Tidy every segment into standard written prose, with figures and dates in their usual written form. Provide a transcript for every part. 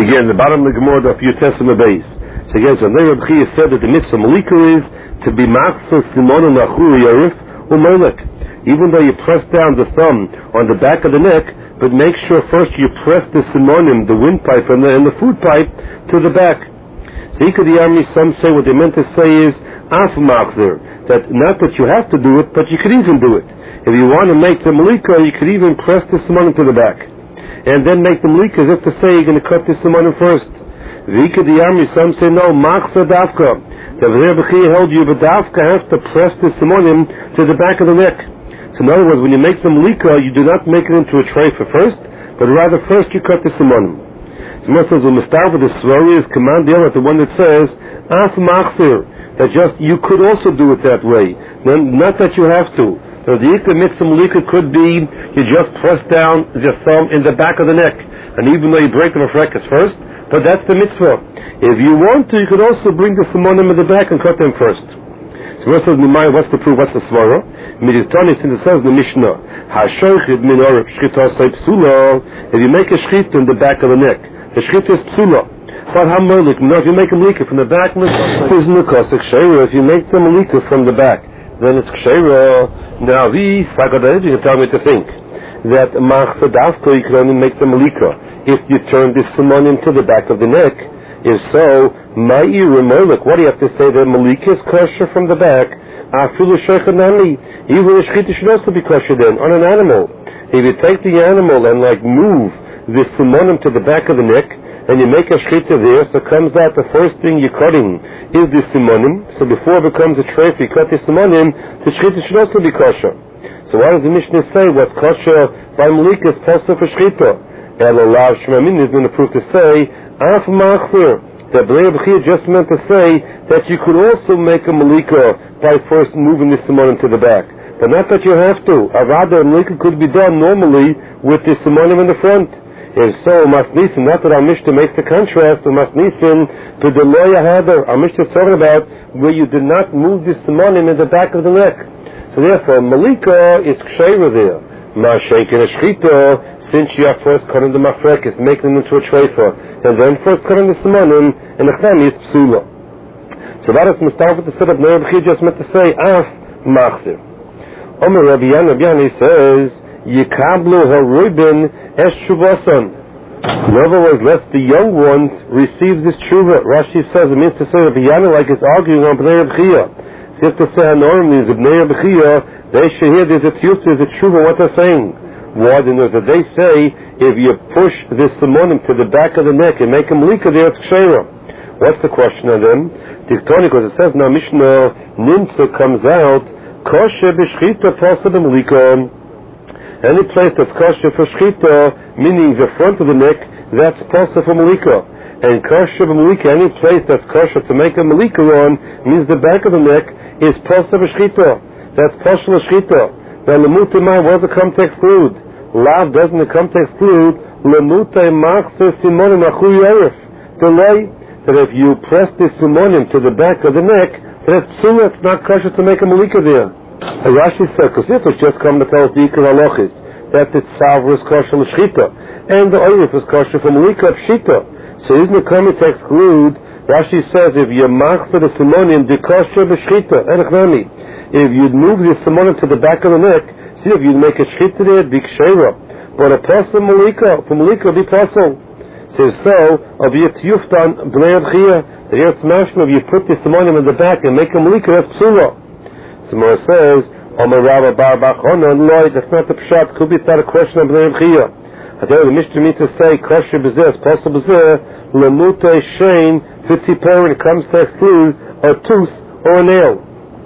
Again, the bottom of the Gemara of your Testament base. So again, so Reb Chia said that the mitzvah malika is to be machzor simonum achuri yarif u'melek. Even though you press down the thumb on the back of the neck, but make sure first you press the simonim, the windpipe and the food pipe, to the back. So some say what they meant to say is af machzor, that not that you have to do it, but you could even do it. If you want to make the malika, you could even press the simonim to the back, and then make the malika as if to say you're going to cut the simonim first. Some say no, machzor dafka. The Reb Chia held you, but dafka have to press the simonim to the back of the neck. So in other words, when you make the malika, you do not make it into a tray for first, but rather first you cut the simonim. So Moshe says, when we start with the svara is command the one that says, af machzir, that just, you could also do it that way. Not that you have to. So the ikka mitzvah malika could be, you just press down your thumb in the back of the neck, and even though you break the mafrekas first, but that's the mitzvah. If you want to, you could also bring the simonim in the back and cut them first. So Moshe says, what's the proof, what's the svara? Miditani, since it says in the Mishnah, Hashoichid min orif shchita say psula. If you make a shchita in the back of the neck, the shchita is psula. But hamolik, no, if you make a malika from the back, is nukasik sheira. If you make the malika from the back, then it's sheira. Now these Sagadayim you tell me to think that machzor dafka you can only make the malika if you turn this simonim to the back of the neck. If so, ma'i remolik, what do you have to say? The malika is kosher from the back. Even the shechita should also be kosher then on an animal. If you take the animal and move the simonim to the back of the neck, and you make a shechita there, so it comes out the first thing you're cutting is the simonim. So before it becomes a tray, if you cut the simonim, the shechita should also be kosher. So why does the Mishnah say what's kosher by malika is kosher for shechita? Elolav Shemamin is going to prove to say af machzir. The Reb Chia just meant to say that you could also make a malika by first moving the simonim to the back, but not that you have to. Rather, a malika could be done normally with the simonim in the front. If so, masnisin, not that our Mishnah makes the contrast, but masnisin to the loya hader. Our Mishnah is talking about where you did not move the simonim in the back of the neck. So therefore, malika is ksheira there. Ma'ashenkin a shchita, since you are first cutting the mafrekis, making them into a treifa, and then first cutting the simonim, and the chani is psula. So that is Mustaf with the setup. Reb Chia just meant to say af machzir. Omer Rabbi Yana says yikablu haruibin es shuvason. In other words, let the young ones receive this tshuva. Rashi says it means to say Rabbi Yana like it's arguing on Bnei Reb Chia. So if to say Hanorim means Bnei Reb Chia, they should hear there's a tiyut, there's a tshuva what they're saying. Why? Then they say if you push this simonim to the back of the neck and make a malika there, it's ksheira. What's the question on them? Diktoni, because it says now Mishnah Nimtza comes out kosher b'shchita pasa b'malika. Any place that's kosher for shchita, meaning the front of the neck, that's pasa for malika. And kosher b'malika, any place that's kosher to make a malika on, means the back of the neck is pasa b'shchita. That's pasa b'shchita. Now lemutai, what does it come to exclude? Lav doesn't it come to exclude lemutai machzor simonim achuri yarif. Delay that if you press the simonim to the back of the neck, that's psula, it's not kosher to make a malika there. Rashi said, because if it's just come to tell us the ikar halachis, that the tzavra is kosher l'shchita, and the oirif is kosher for malika pshita. So isn't it coming to exclude? Rashi says if you machzor the simonim the kosher b'shchita, enechnami. If you move the simonim to the back of the neck, see if you make a shchita there, big sheira. But a person malika, for malika be possible. So, of your tiyuftan b'nei Reb Chia, that you're smashing, if you put the simonim in the back and make a malika, that's psula. Somewhere says, Omer Rabba Bar Bachona, Lord, that's not the pshat, could be not a question of b'nei Reb Chia. I tell you, the Mishnah means to say, kosher b'zeh, possible b'zeh, lemuta shein, fitziper, when it comes to exclude a tooth or a nail.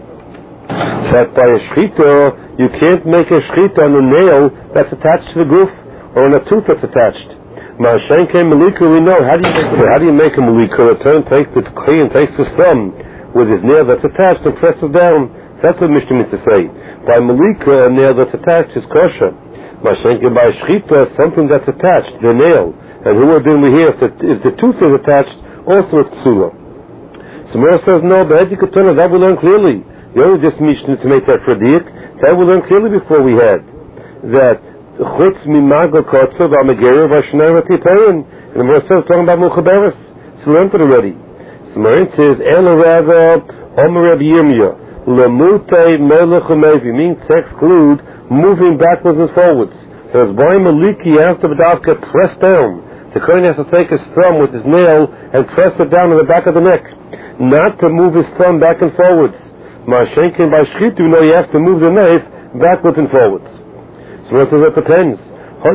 That by a shchita, you can't make a shchita on a nail that's attached to the goof, or on a tooth that's attached. Ma'ashenkin malika, we know, how do you make a malika? A turn takes the kli and takes the thumb with his nail that's attached and presses down. That's what Mishnah means to say. By malika, a nail that's attached is kosher. Ma'ashenkin by shchita, something that's attached, the nail. And who are doing here? If the tooth is attached, also it's psula. Samara says, no, but as you could turn it, that we learn clearly. You only just Mishnah to make that for dik. That we learned clearly before we had that chutz mimago kotzav amageru v'ashnei v'tipayin. And the verse says, talking about Muchaberes. So learned it already. So Marin says, Ela Rava, Omer Rabbi Yirmiyah, Lamute Melech Umevi, means to exclude moving backwards and forwards. There's Boy Maliki after the Davka pressed down. The Kohen has to take his thumb with his nail and press it down on the back of the neck. Not to move his thumb back and forwards. Ma'ashenkin by Shchitu, you have to move the knife backwards and forwards. So what says it depends. If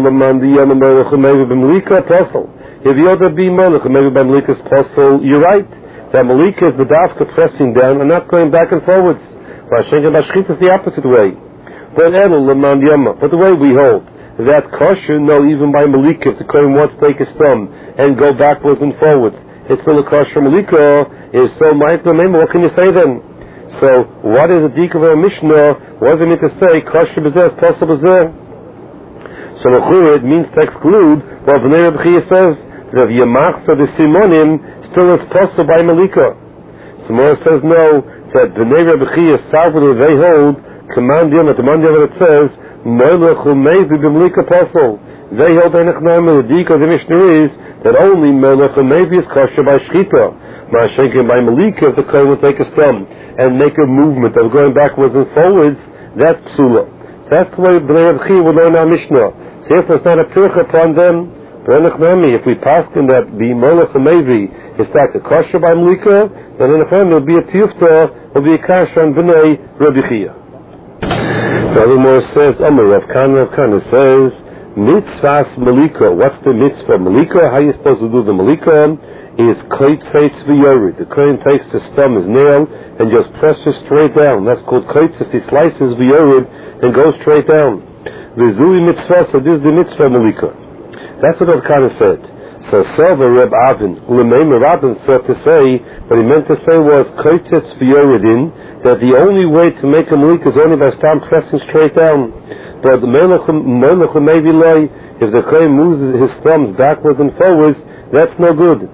the other be Melech Umevi by Malika's puzzle, you're right. That Malika is the Davka pressing down and not going back and forwards. Ma'ashenkin by Shchitu is the opposite way. But the way we hold that kosher, no, even by Malika, if the Kohen wants to take his thumb and go backwards and forwards, it's still a kosher Malika. Is so ma'it. What can you say then? So what is the dik of our Mishnah? What does it mean to say kosher b'zeh is possible b'zeh? So it means to exclude what Bnei Reb Chia says that Yamachsa the Simonim still is possible by Malika. Samora says no, that Bnei Reb Chia salvador they hold command yom at the Monday that it says Melech Umevi b'Malika possible. They hold the dik of the Mishnah is that only Melech Umevi is kosher by Shchita. Ma'ashenkin by Malika, if the Kohen will take his thumb and make a movement of going backwards and forwards, that's psula. So that's the way Bnei Reb Chia will learn our Mishnah. So if there's not a pircha upon them, if we pass in that the Melech Umevi is like a kosher by Malika, then in the family will be a tiyufta, will be a kasher on Bnei Reb Chia. The other more says, Rav Kana says, mitzvahs Malika. What's the mitzvah Malika? How are you supposed to do the Malika? Is koitzes v'yorid. The Kohen takes his thumb, his nail, and just presses straight down. That's called koitzes. He slices v'yorid and goes straight down. V'zui mitzvah, so this is the mitzvah Malika. That's what Rav Kana said. So Selva Reb Avin, Ulemeim Reb Avin thought to say, what he meant to say was koitzes v'yoridin, that the only way to make a Malika is only by start pressing straight down. But the Melech Umevi lay, if the Kohen moves his thumbs backwards and forwards, that's no good.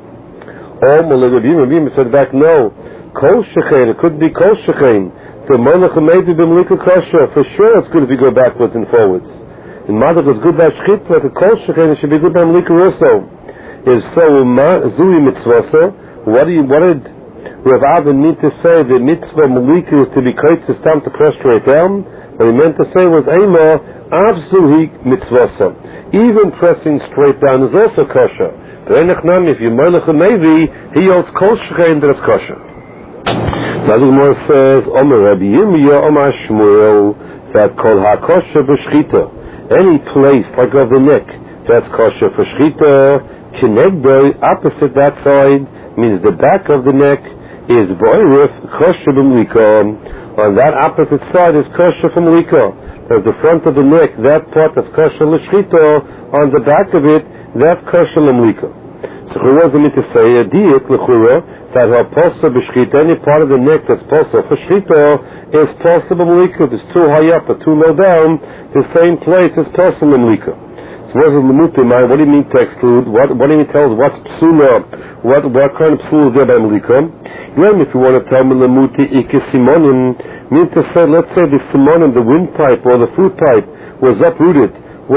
Rabbi said back, no. Kol shechein, it could be kol shechein. The Melech Umevi b'Malika kosher. For sure it's good if you go backwards and forwards. In Madach it's good by Shchit, but the kol shechein, it should be good by Malika also. Is so, zui mitzvah, what did Rav Avin mean to say the mitzvah Malika is to be koitzes time to press straight down? What he meant to say was Eima Avzuhi mitzvah. Even pressing straight down is also kosher. But if you Melech Umevi, he holds kol shechein that it's kosher. The Gemara says, Omer Rabbi Yirmiyah, Omer Shmuel, that kol ha-kosher b'shchita. Any place like of the neck that's kosher for shchita, kinegdoi, opposite that side, means the back of the neck is boirif kosher b'Malika. On that opposite side is kosher for Malika. There's the front of the neck, that part that's kosher l'shchita, on the back of it, that's kosher l'Malika. So who was it to say a diet l'chura that her posa b'shchita, any part of the neck that's posa for shchita is posa b'Malika. If it's too high up or too low down, the same place is posa b'Malika. So what do you mean to exclude? What do you mean tell us what's psula? What kind of psula is there by Malika? Then if you want to tell me lemuti ike simonim, mean to say, let's say the simonim, the windpipe or the fruit pipe was uprooted,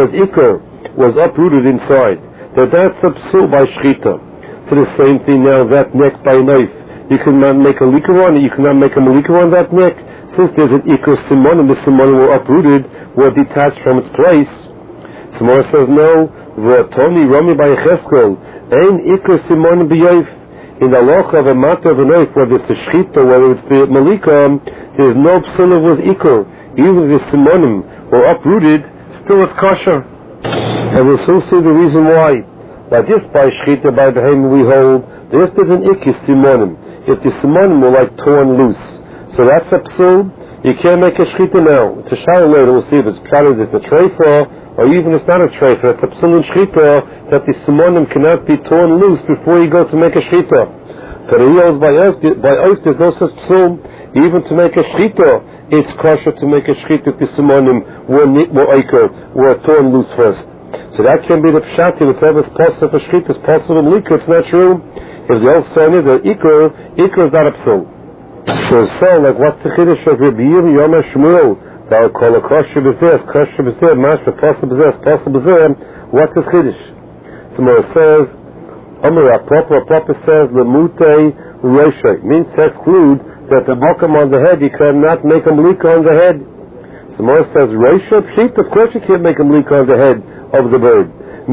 was uprooted inside. That's a psul by shchita. So the same thing now, that neck by knife. You cannot make a likar on it, you cannot make a malikar on that neck. Since there's an ikar simonim, the simonim were uprooted, were detached from its place. Samora says no, v'atoni rami by Yecheskel, ein ikar simonim b'yoif. In the halacha of a matter of a knife, whether it's the shchita, whether it's the malika, there's no psul was ikar. Even if the simonim were uprooted, still it's kosher. And we'll soon see the reason why. Like this by shchita, by behem we hold, that if there's an ikis simonim, if the simonim were like torn loose, so that's a psul, you can't make a shchita now. It's a shower later, we'll see if it's pshat, it's a treifa, or even it's not a treifa, it's a psul in shchita, that the simonim cannot be torn loose before you go to make a shchita. But he holds by oath, there's no such psul. Even to make a shchita, it's kosher to make a shchita if the simonim were torn loose first. So that can be the pshat, whatever is possible for shchita is possible in likar. It's not true. If the old saying is that ikar is not a psul. So like what's the chiddush of Rabbi Yirmiyah Omer Shmuel? That will call a kosher b'zeh, mash for possible b'zeh, possible b'zeh. What's his chiddush? Somewhere it says, Papa says, Lemute Roshay, means to exclude that the Mokum on the head, you cannot make a Malika on the head. Somewhere it says, Roshay Pshit, of course you can't make a Malika on the head of the bird.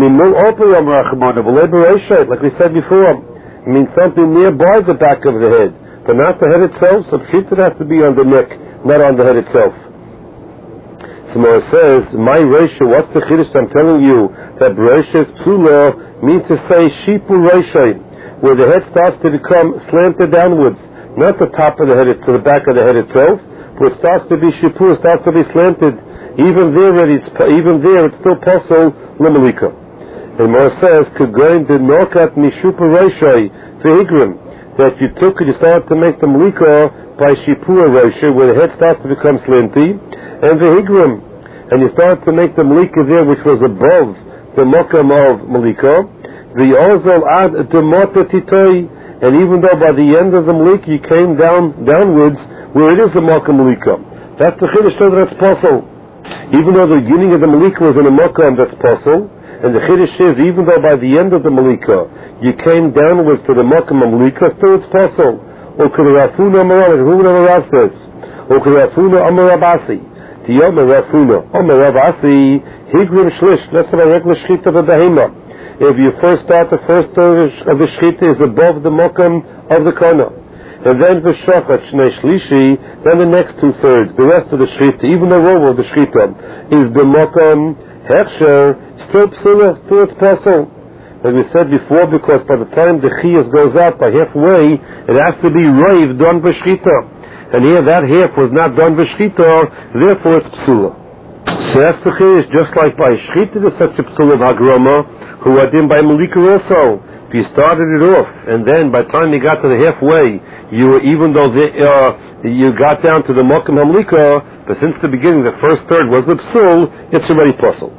Like we said before, it means something nearby the back of the head, but not the head itself, so Pshit it has to be on the neck, not on the head itself. Somewhere says, my Reisha, what's the Chiddush I'm telling you? That Reisha's Psula means to say Shipu Reisha, where the head starts to become slanted downwards, not the top of the head to the back of the head itself, but it starts to be Shipu, it starts to be slanted. Even there it's still possible Limalika. And more says, Kugoin de Nokat Mishupu Reisha, Vehigrim, that you started to make the Malika by Shipua Reisha, where the head starts to become slanty, and the Higrim, and you start to make the Malika there, which was above the Mokam of Malika, the Ozal ad Demota Titoi, and even though by the end of the Malika you came downwards, where it is the Mokam Malika. That's the Chiddush that's possible. Even though the beginning of the Malika was in a Mokam, that's possible, and the Chiddush is, even though by the end of the Malika you came downwards to the Mokam of Malika, still it's possible. Or Kurafuna Amara, like Runa Amara says, or Kurafuna Amara Basi. Tiyoma Rafuna, Ravasi, Higrim Shlish, that's what I regular Shchita of the Behema. If you first start, the first of the Shchita is above the Mokam of the Kana. And then V'shachat Shnei Shlishi, then the next 2/3, the rest of the Shchita, even the rover of the Shchita, is the Mokam Hechsher, still Psula, still it's possible. As we said before, because by the time the Chiyas goes out by halfway, it has to be Raiv done V'shchita. And here that half was not done with Shchita, therefore it's Psula. So that's the Chiddush, just like by Shchita there's such a Psula of Hagrama, who are in by Malika also. If you started it off, and then by the time you got to the halfway, even though you got down to the Mokam HaMalika, but since the beginning the first third was the Psul, it's already Puzzle.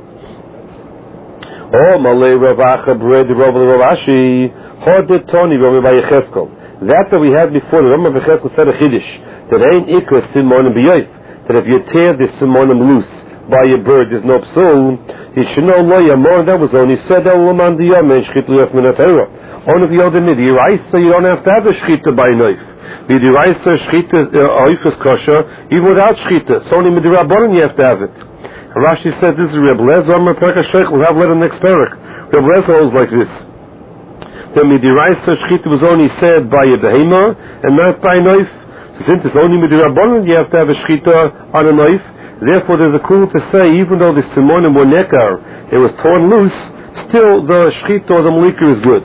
Oh, Malay Ravacha Bred Rav Ravashi, Hodet Tony Rav Yecheskel. That we had before, the Rambam Becheskel said a Chiddush, that ain't ikra simonim b'yoif, that if you tear this simonim loose by a bird, there's no psul, you should know lo yamor, that was only said, el-laman diyam, and shchit l'yof min ha-Torah. Only if you hold the midiraisa, you don't have to have a shchita by knife. Midiraisa, shchita, oif is kosher, even without shchita. It's only midirabonim you have to have it. And Rashi says, this is Reb Lezer, Amar Perka Sheikh, we'll have later next parak. Reb Lezer holds like this. The midiraisa shchita was only said by a behema, and not by a knife. Since it's only midirabonim, you have to have a shchita on a knife. Therefore, there's a clue to say, even though the simonim were nekar, it was torn loose, still the shchita or the malika is good.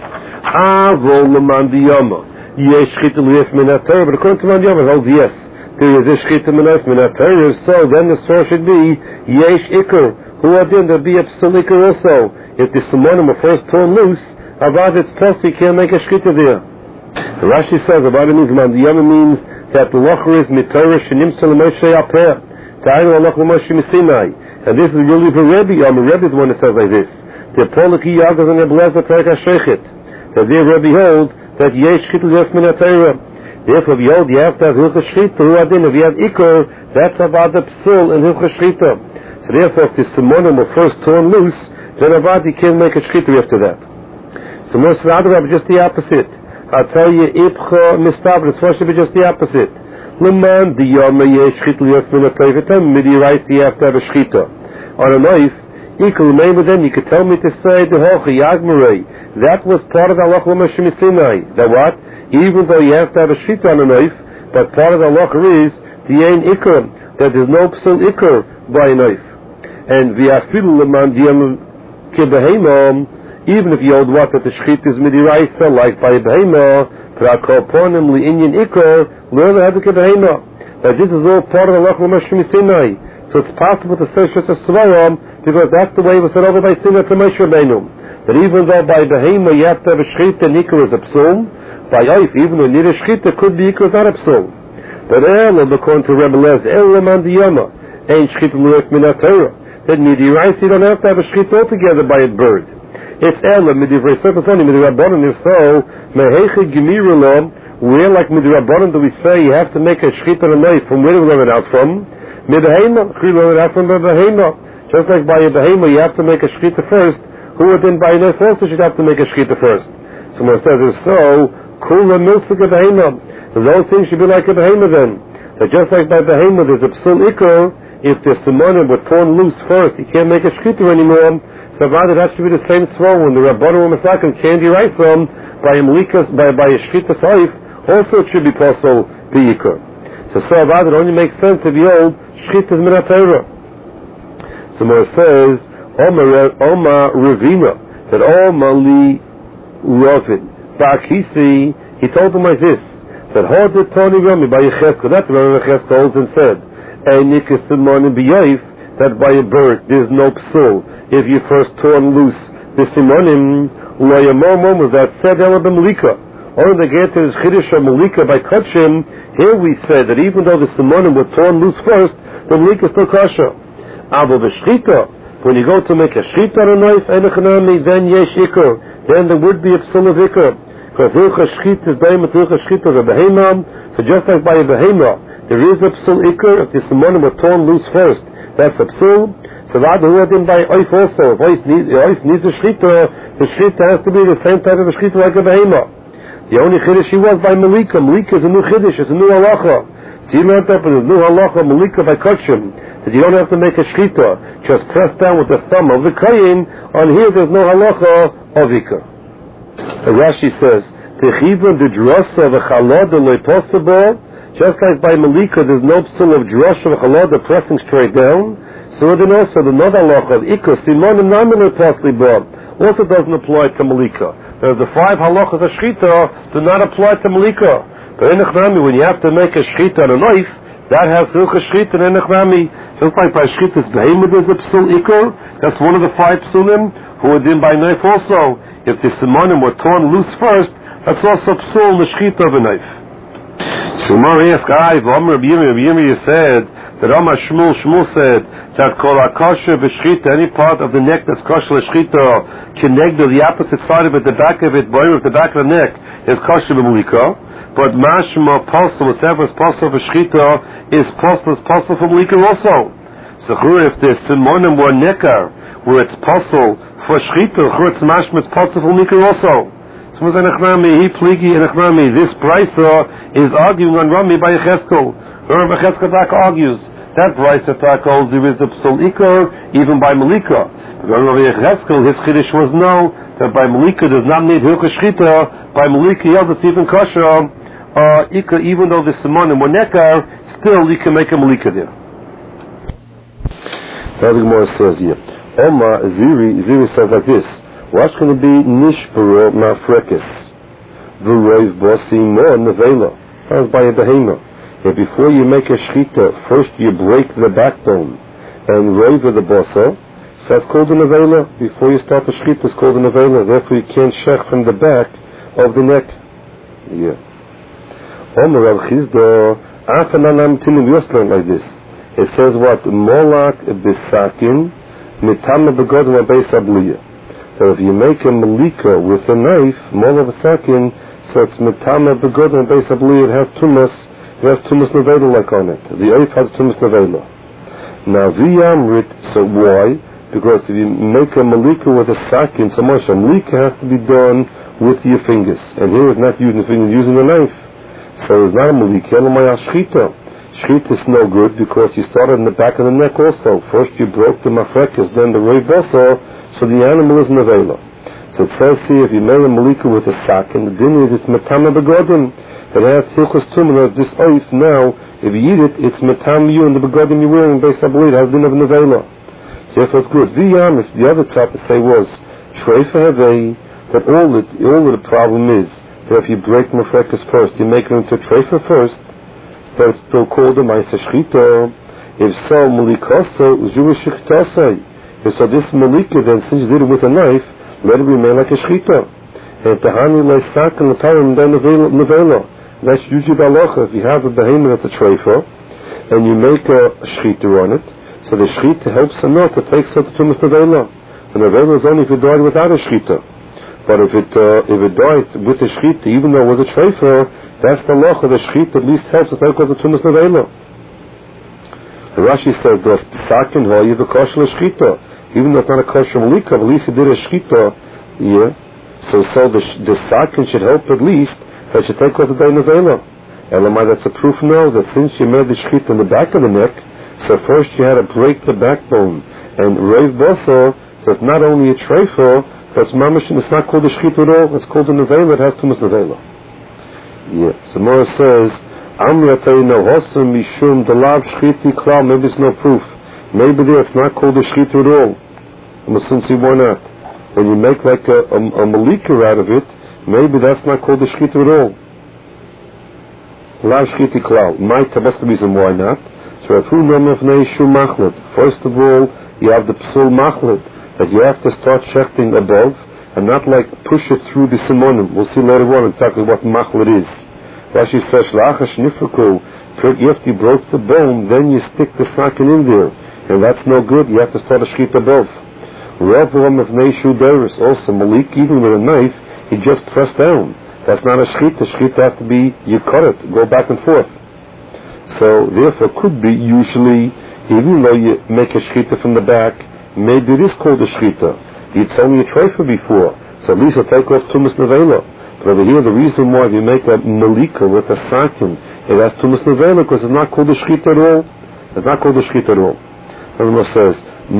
Avol leman diyama. Yesh shchita l'yef min ha-Torah, but according to man diyama, it holds yes. There is a shchita min ha-Torah, so then the source should be yesh ikar. Who are then there'll be a psul ikar also. If the simonim were first torn loose, about its plus, you can't make a shchita there. The Rashi says about it means man diyama means that the locher is mitorah shenimsa l'moshe apeh. And this is really for Rebbe. Rebbe is the one that says like this. The Poliki Yagas and Eblezer Perka Shechet. That there Rebbe holds that Yesh Shchitl Yef Min HaTorah. Therefore, if you hold, you have to have Hilcha Shchita. If you have Ikor, that's about the Psul and Hilcha Shchita. So therefore, if the Simonim were first torn loose, then about you can't make a Shchita after that. So most of the just the opposite. I'll tell you, Ibcha Mistabr, it's supposed to be just the opposite. Leman diyama yesh shchit l'yof min ha-Torah. Midi rice you have to have a shchita on a knife. Equal name, then you could tell me to say the hochi yagmarei. That was part of the halacha l'moshe misinai. That what? Even though you have to have a shchita on a knife, but part of the halacha is the ein ikar, that there's no psul ikar by a knife. And v'afilu leman diyama kibehema. Even if you hold what that the shchita is midi rice, like by a behema. That this is all part of the Lach L'Moshe Sinai. So it's possible to say Shus HaSvaram because that's the way it was said over by Sinai to Moshe Rabbeinu. That even though by Behema you have to have a Shchita and Ikar is a Psul, by Oif, even though near a Shchita could be Ikar is not a Psul. But Elam, according to Rebbe Lezer, Elam and Diyama, ain't Shchita L'Yof Min HaTorah. That Midiraisa you don't have to have a Shchita altogether by a bird. It's Ela, Midivrei Surface only, Midirabonim, if so, Meheche Gemirulom, where like Midirabonim do we say you have to make a shchita on a knife, from where do we learn it out from? Midahema, we learn it out from the Behema. Just like by a Behema you have to make a shchita first who would then by enough also should have to make a shechita first. Someone says, if so, kula milsik a behema. Those things should be like a behema then. That just like by behema there's a psul ikr, if the simonim were torn loose first, you can't make a shechita anymore. So rather that should be the same swell when the Rabbanu Masakin can't derive them by a shechita saif, also it should be possible be ikr. So rather it only makes sense if you hold shechita is min ha-Torah. So it says, Oma Ravina, that Oma li Ravin. Ba'akisi, he told him like this, that Hodit Tony Rami by Yecheskel, that's what Yecheskel holds and said, Einik Simonim b'Yayif, that by a bird there's no psul. If you first torn loose the Simonim, Uayamomom was that said Ela b'Malika. Only the get is Chiddush or Malika by Kachim, here we said that even though the Simonim were torn loose first, the Malika is still kosher. Abo b'Shchita, when you go to make a shechita on a knife, then yesh ikr, then there would be a psul of ikr. Because hilcha shechita is daima to hilcha shechita of a behema. So just like by a behema, there is a psul ikr if the simonim were torn loose first. That's a psul. So that who had by oif also. If oif needs a shechita, the shechita has to be the same type of a shechita like a behema. The only chiddush was by malika. Malika is a new chiddush, it's a new halacha. So you learned up in the new halacha malika by kachim that you don't have to make a shechita, just press down with the thumb of the kayin. On here there's no halacha of ikar. Rashi says, Techivon the drasa of a chalada loy possible, just like by malika there's no psul of drasa of a chalada pressing straight down, so then also the another halacha of ikar, simonim namin possible, also doesn't apply to malika. The 5 halachas of shechita do not apply to malika. But in Echnami, when you have to make a shechita on a knife, that has hilcha shechita in Echnami. Just like by shechita's behemoth there's a psul ikar, that's one of the 5 psulim, who are in by knife also. If the simonim were torn loose first, that's also psul in the shechita of a knife. So Mari asked, Rabbi Yirmiyah said, that Amar Shmuel said, that kol akasha b'shechita, any part of the neck that's kosher l'shechita, kinegdo, the opposite side of it, the back of it, boy, with the back of the neck, is kosher b'malika. But mashma posel, whatever is posel for shechita, is posel for malika also. So if the simonim were nekar, where it's posel for shechita, it's mashma, it's posel for malika also. So he pligi and Echnami, this brisa is arguing on Rami by Yecheskel. Rabbi Yecheskel back argues that brisa holds there is a psul ikar even by malika. Rabbi Yecheskel, his chiddush was no, that by malika does not need hilcha shechita. By malika, it's even kosher. Ikar, even though the simonim were nekar, still you can make a malika there. Now the Gemara says here, Oma Ziri says like this: what's going to be nishparo mafrekes v'roiv bosi mo nevela? That's by a behema. And before you make a shechita, first you break the backbone and roiv the bosa. So that's called a nevela. Before you start the shechita, it's called a nevela. Therefore, you can't shech from the back of the neck. Yeah. Omer Rav Chizda, Afananam Tinim Yoslan like this. It says what? Molak Bisakin Mitama Begodma Beis Abliya. That if you make a malika with a knife, Molak Bisakin, so it's Mitama Begodma Beis Abliya, it has tumas nevela like on it. The oif has tumas nevela. Now V'yamrit, so why? Because if you make a malika with a sakin, so much a malika has to be done with your fingers. And here it's not using the fingers, using a knife. So it's not a malika, shechita. Shechita is no good because you started in the back of the neck also. First you broke the mafrekes, then the roiv bosa, so the animal is nevela. So it says here, if you made a malika with a sakin, the din is it's metama begodim. It has hilchos tumah, this oif now, if you eat it, it's metama you and the begodim you're wearing based on belief, it has din of nevela. So therefore it's good. V'yam, if the other top to say was, treifa havei, that all of the problem is, that if you break mafrekes first, you make them into treifa first, but it's still called a ma'aseh shechita. If so, malikosa, zhu shechtasai. If so, this malika, then since you did it with a knife, let it remain like a shechita. And tahani leisak and l'tayim then nevela. That's usually the halacha. If you have a behemoth that's a treifa, and you make a shechita on it, so the shechita helps enough to take such a tumas nevela. And nevela is only if it died without a shechita. But if it died with a shechita, even though it was a treifa, that's the law of the shechita at least helps to take out the tumas nevela. Rashi says that sakin hoyi v'koshel shechita. even though it's not a kosher malika, at least he did a shchita. Yeah. So the sakin should help at least that should take off the day nevela. Elamai, that's a proof now that since you made the shchita in the back of the neck, so first you had to break the backbone. And reiv boso, so it's not only a treifa, but it's mamish, it's not called a shchita at all, it's called a nevela, it has tumas nevela. Yeah. So Mora says, Amri atayino hosam mishum dalav shchiti klal, maybe it's no proof. Maybe there it's not called a shchita at all. Since why not? When you make like a malika out of it, maybe that's not called a shchita at all. Lav shchiti klal. Might have the reason why not. So if who nomefnei shu machlet. First of all, you have the psul machlet that you have to start shechting above and not like push it through the simonim. We'll see later on exactly what machlet is. Rashi says lachash nifraku. If you broke the bone, then you stick the sakin in there, and that's no good. You have to start a shchita above. Rav nomefnei shu deris. Also malik, even with a knife, he just pressed down. That's not a shchita. Shchita has to be, you cut it, go back and forth. So, therefore, could be usually, even though you make a shchita from the back, maybe it is called a shchita. You told me a treifa before, so at least you'll take off tumas nevela. But over here, the reason why you make a malika with a sakin, it has tumas nevela, because it's not called a shchita at all. It's not called a shchita at all. The one says,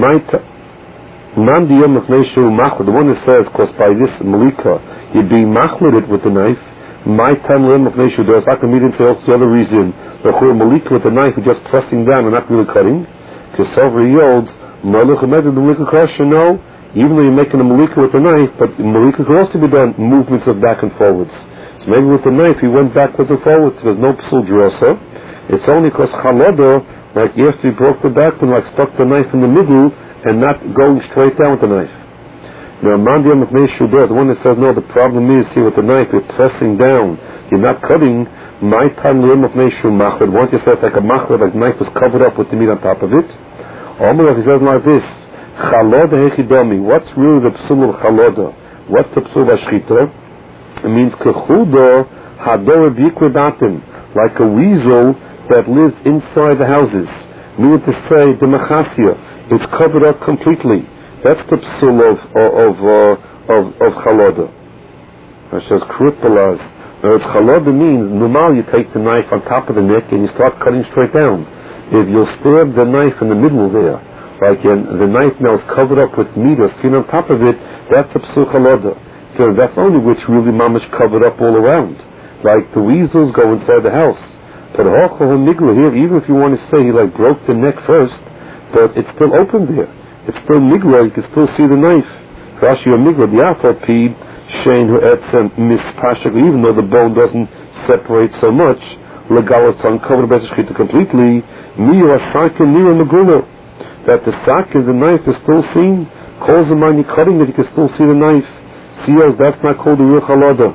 the one that says, because by this malika, you're being machled with the knife, my time of nation does. I can meet into also the other reason. The malika with the knife, you're just pressing down and not really cutting. Because over yields, the malika question, no, even though you're making a malika with the knife, but malika could also be done movements of back and forwards. So maybe with the knife, he went backwards and forwards. There's no psul drosa. It's only because chalada, like after he broke the back, and like stuck the knife in the middle and not going straight down with the knife. Now, Mandiam of Neshu does. The one that says, no, the problem is here with the knife, you're pressing down, you're not cutting. My time lim of Neshu machled. Once you said like a machled, like the knife was covered up with the meat on top of it. Omar, he says like this, Chaloda hechidomi. What's really the psul of chaloda? What's the psul of shchita? It means kechudo hador b'yikwedatim, like a weasel that lives inside the houses. Meaning to say, the machasya, it's covered up completely. That's the psul of chaloda. It says kripalaz. Whereas chaloda means, normal you take the knife on top of the neck and you start cutting straight down. If you'll stab the knife in the middle there, like the knife now is covered up with meat or skin on top of it, that's a psul chaloda. So that's only which really mamish covered up all around. Like the weasels go inside the house. But here, even if you want to say he like broke the neck first, but it's still open there. It's still migra, you can still see the knife. Rashi or migra, the afalpi, shein hu etzem mispashak, even though the bone doesn't separate so much, legal is to uncover the shchita completely, miya sakin miya maguna, that the sakin, the knife is still seen, calls him on you cutting it, you can still see the knife. See as that's not called the real chalada.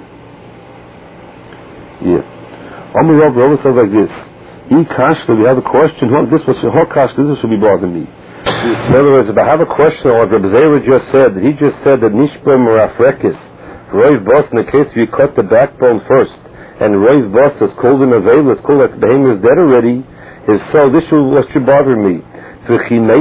Yeah. Amar Rav says like this, kashka, we have a question, this should be bothering me. In other words, if I have a question on what Reb Zera just said, he just said that Nishba Merafrekis, Roiv Bos, in the case if you cut the backbone first, and Roiv Bos is called in a veil, it's called that the behemoth is dead already, if so, this is what should bother me. How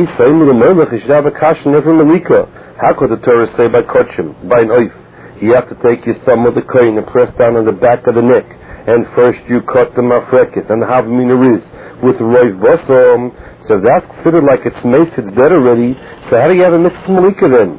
could the Torah say by Kotchim, by an oif? You have to take your thumb of the coin and press down on the back of the neck, and first you cut the mafrekis, and have minoriz with Roiv Bosom. So if that's considered like it's mace, it's dead already. So how do you have a mitzvah malika then?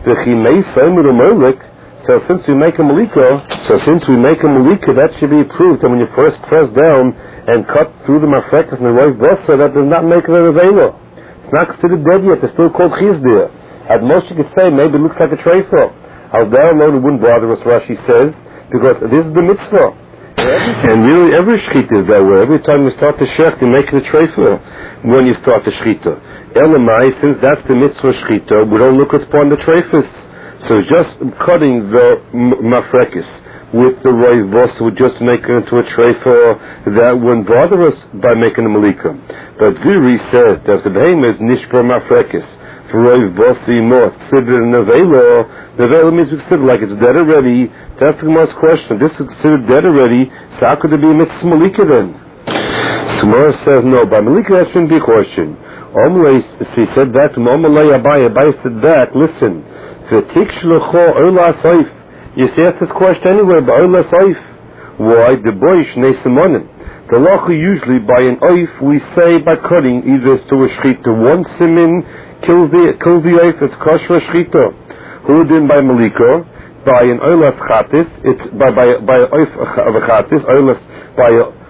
So since we make a malika, that should be approved. And when you first press down and cut through the mafrekas and the roiv bosa, that does not make it an avela. It's not considered dead yet. It's still called chiz there. At most you could say maybe it looks like a treifa. Al dar alone it wouldn't bother us, Rashi says, because this is the mitzvah. And really, every shchita is that way. Every time you start the shech, you make it a treifa when you start the shchita. Elamai, since that's the mitzvah shchita, we don't look upon the treifas. So just cutting the mafrekis with the roiv vos would just make it into a treifa. That wouldn't bother us by making a malika. But Ziri says that if the behemoth is nishbar mafrekis, for roiv vos imot, considered an nevela means we consider like it's dead already. That's the Gemara's question. This is considered dead already, so how could there be a mitzvah malika then? Gemara says no. By malika that shouldn't be a question. He said that to Amalei Abai. Abai said back, listen, you see ask this question anywhere, but why the boy shnei simonim? The lacha usually by an oif we say by cutting either to a shchita. One simin kills the oif, it's kosher shchita. Who did by malika? By an oilas chatis, it's by oif of a chatis, oilas by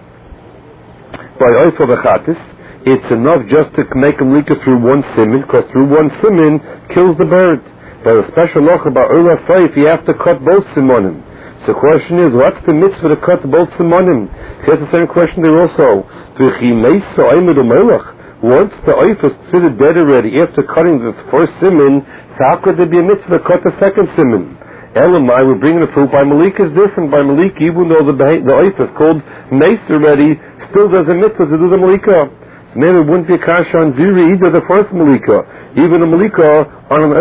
oif of a chatis. It's enough just to make a malika through one simin, because through one simin kills the bird. But a special lacha by oilas oif, you have to cut both simonim. So the question is, what's the mitzvah to cut both simonim? Here's the same question there also. Once the oif is considered dead already, after cutting the first simin, so how could there be a mitzvah to cut the second simin? Elamai, we're bringing the proof. By Malika is different. By Malika, even though the oif is called mace already, still there's a mitzvah to do the Malika. So maybe it wouldn't be a kasha on Ziri, either the first Malika, even a Malika on an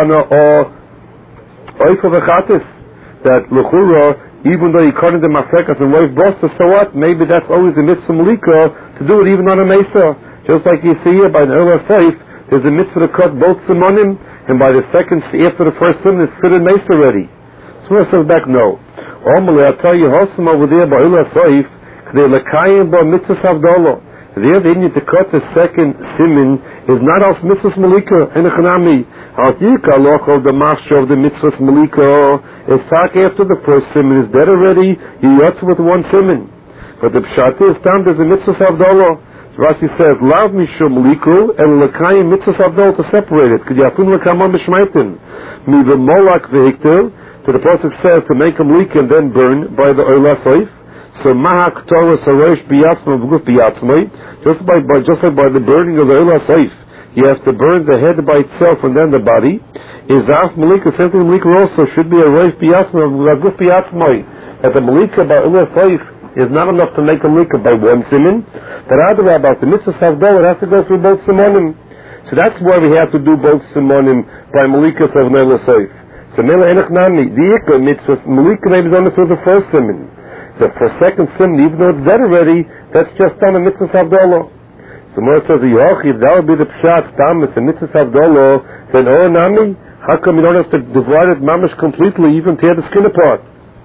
oif of a chatis. That l'chura, even though you cut into mafekas and roif bosta, so what? Maybe that's always a mitzvah malika to do it even on a mesa. Just like you see here by the Ela Seif, there's a mitzvah to cut both simonim, and by the second, after the first simon, it's fitted mesa already. So I says back, no. Omele, I'll tell you, Hossam over there by Ela Seif, they're lekayim by mitzvah savdolo. There they need to cut the second simin is not as mitzvah malika in a chanami. Al yika lochol the machshav of the mitzvah malika is tak after the first simin is dead already. You yotz with one simin, but the pshat is down there's a mitzvah savdolo. So Rashi says lav mishum liku and lekayim mitzvah savdolo to separate it. Could you afun lekamon b'shmaitin mi v'molak v'hikter to the pasuk says to make them leak and then burn by the oila soif. So mahak Torah sarosh biyatzma v'guf biyatzma, just like by the burning of the oila soif, you have to burn the head by itself and then the body. Is af malika, same thing malika also should be a rosh biyatzma v'guf biyatzma. That the malika by oila soif is not enough to make a malika by one simin. But rather about the mitzvah savdol, it has to go through both simonim. So that's why we have to do both simonim by malika of oila soif. So mela enach nami the ikka mitzvah malika maybe is only through the first simin. So for second sin, even though it's dead already, that's just done a mitzvah savdolo. So Moshe says, if that would be the pshat, tamas, a mitzvah savdolo, then nami, how come you don't have to divide it mamish completely, even tear the skin apart?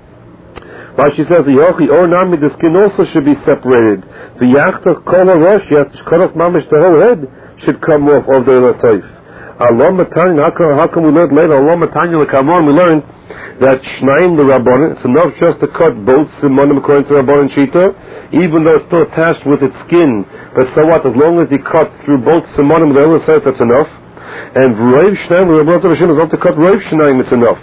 Rashi says, nami, the skin also should be separated. The yachtach kol rosh, you have to cut off mamish, the whole head should come off of the elasayf. Allah matanya, how come we learned later, Allah matanya l'kamon, we learned that Shnaim the Rabbanon, it's enough just to cut both simonim according to Rabbanon Shita, even though it's still attached with its skin. But so what? As long as you cut through both simonim the other side, that's enough. And Rav Shnaim the Rabbanon Hashem is not to cut Rav Shnaim, it's enough.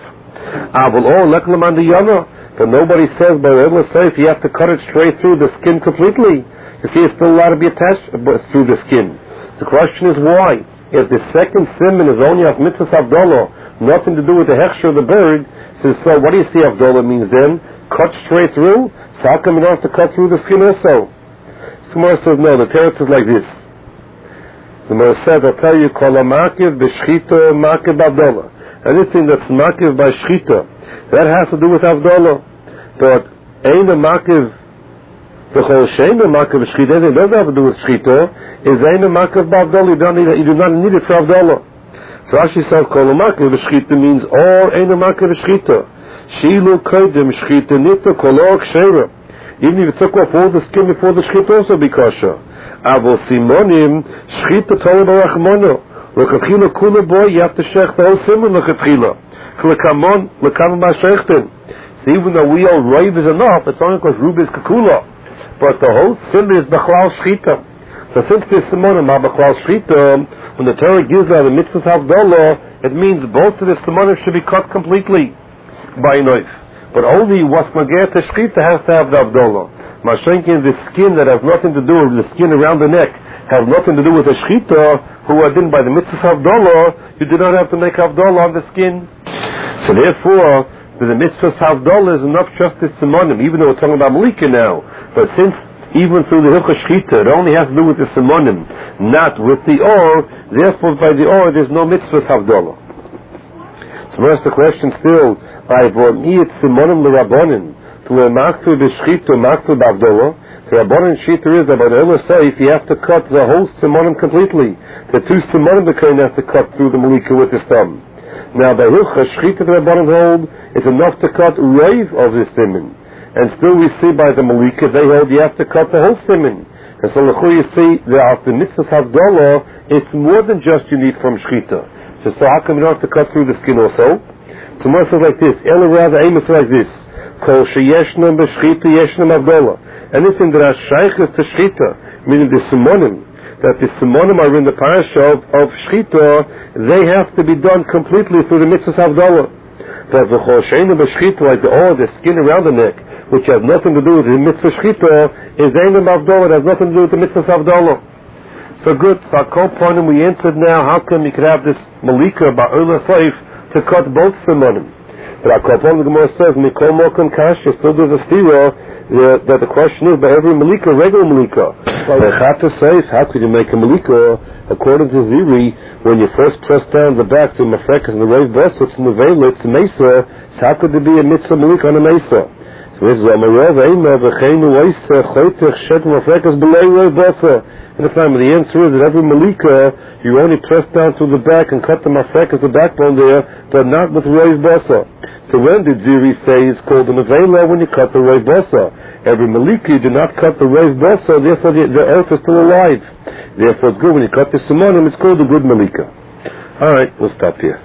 But nobody says by the other side you have to cut it straight through the skin completely. You see, it's still allowed to be attached through the skin. The question is why? If the second simin is only as mitzvah savdolo, nothing to do with the hechsher of the bird. So what do you see Avdola means then? Cut straight through? So how come you don't have to cut through the skin also? So Gemara says no, the teretz is like this. The Gemara says, I'll tell you, kol ha'makiv b'shchita makiv b'Avdola. Anything that's makiv by shchita, that has to do with Avdola. But ein makiv b'chol shein makiv b'shchita, anything that doesn't have to do with shchita, is ein makiv b'Avdola. You do not need it for Avdola. So Rashi says, kol ha'makiv b'shchita means all ein ha'makiv b'shchita. Shilu kodim shchita nita kol ha'ksheira. Even if you took off all the skin before the shchita also be kosher. Avo simonim shchita torah barachmono. L'chatchila kula boy, you have to shech the whole simon l'chatchila. L'kamon b'shechtin. So even though we all rave is enough, it's only because Rubi is kakula. But the whole simon is b'chlal shchita. So since this simonim are b'chlal shchita, when the Torah gives out the mitzvah havdalah, it means both of the simonim should be cut completely by knife. But only what's mageh to shchita has to have the havdalah. Mashenkin, the skin that has nothing to do with the skin around the neck, has nothing to do with the shchita, who are done by the mitzvah havdalah, you do not have to make havdalah on the skin. So therefore, the mitzvah havdalah is enough just the simonim, even though we're talking about malika now. But since even through the hilchah shchita, it only has to do with the simonim, not with the or. Therefore, by the or, there's no mitzvah havdalah. So, where's the question still? I brought me it simonim l'rabonim to a maktu b'shchita, maktu b'avdalah. So The Rabbanan Shita is that by the Omer Seif you have to cut the whole Simonim completely. The two Simonim the Kohen has to cut through the Malika with his thumb. Now by Hilcha Shchita the Rabbanan hold, it's enough to cut Rave of the Simon. And still we see by the Malika they hold you have to cut the whole Simon. And so you see that after Mitzvah Havdalah it's more than just you need from Shchita. So how come you don't have to cut through the skin also? So more says like this, Ela Rava Amos like this, Kol Sheyeshnam B'Shchita Yeshnam Havdalah. Anything that are shaykhs to Shchita, meaning the Simonim, that the Simonim are in the parasha of Shchita, they have to be done completely through the Mitzvah Havdalah. But the Chol Sheinu B'Shchita, like the skin around the neck, which has nothing to do with the Mitzvah Shchita, is Einam Havdalah, it has nothing to do with the Mitzvah Havdalah. So good, so our co-point we answered now, how come you could have this Malika by Ola Seif to cut both Simonim? But our co-point the Gemara says, Mikol Mokum Kasha, still there's a stira, that the question is, by every Malika, regular Malika. How could you make a Malika? According to Ziri, when you first press down the back to Mafrekas and the Rav Basa, it's in the Vela, it's a Mesa, so how could there be a Mitzvah Malika on a Mesa? So this is Amarav, Eima, V'cheinu, Oisa, Choytech, Shet, Mafrekas, Belay, Rav Basa. And the answer is that every Malika, you only press down to the back and cut the Mafrekas, the backbone there, but not with Rav Basa. So when did Ziri say it's called an Avela? When you cut the Rav Basa. Every Malika, you do not cut the Rav Basa, therefore the earth is still alive. Therefore it's good when you cut the Simonim, it's called a good Malika. Alright, we'll stop here.